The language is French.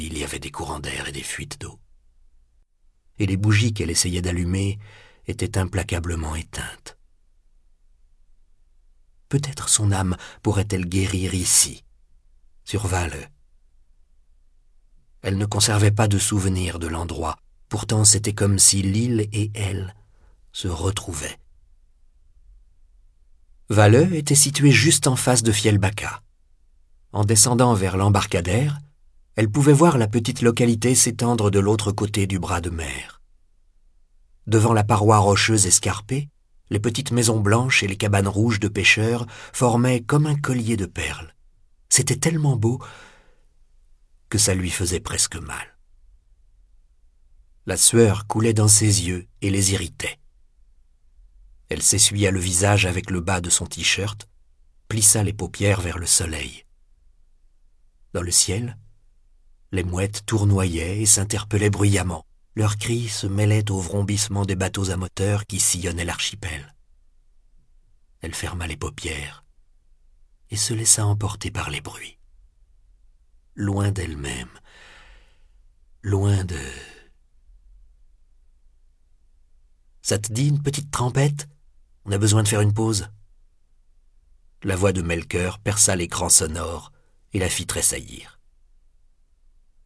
il y avait des courants d'air et des fuites d'eau. Et les bougies qu'elle essayait d'allumer étaient implacablement éteintes. Peut-être son âme pourrait-elle guérir ici, sur Valley. Elle ne conservait pas de souvenir de l'endroit, pourtant c'était comme si l'île et elle se retrouvaient. Valley était situé juste en face de Fjällbacka. En descendant vers l'embarcadère, elle pouvait voir la petite localité s'étendre de l'autre côté du bras de mer. Devant la paroi rocheuse escarpée, les petites maisons blanches et les cabanes rouges de pêcheurs formaient comme un collier de perles. C'était tellement beau que ça lui faisait presque mal. La sueur coulait dans ses yeux et les irritait. Elle s'essuya le visage avec le bas de son t-shirt, plissa les paupières vers le soleil. Dans le ciel, les mouettes tournoyaient et s'interpellaient bruyamment. Leurs cris se mêlaient au vrombissement des bateaux à moteur qui sillonnaient l'archipel. Elle ferma les paupières et se laissa emporter par les bruits. Loin d'elle-même, loin de... « Ça te dit une petite trempette ? On a besoin de faire une pause. » La voix de Melker perça l'écran sonore et la fit tressaillir.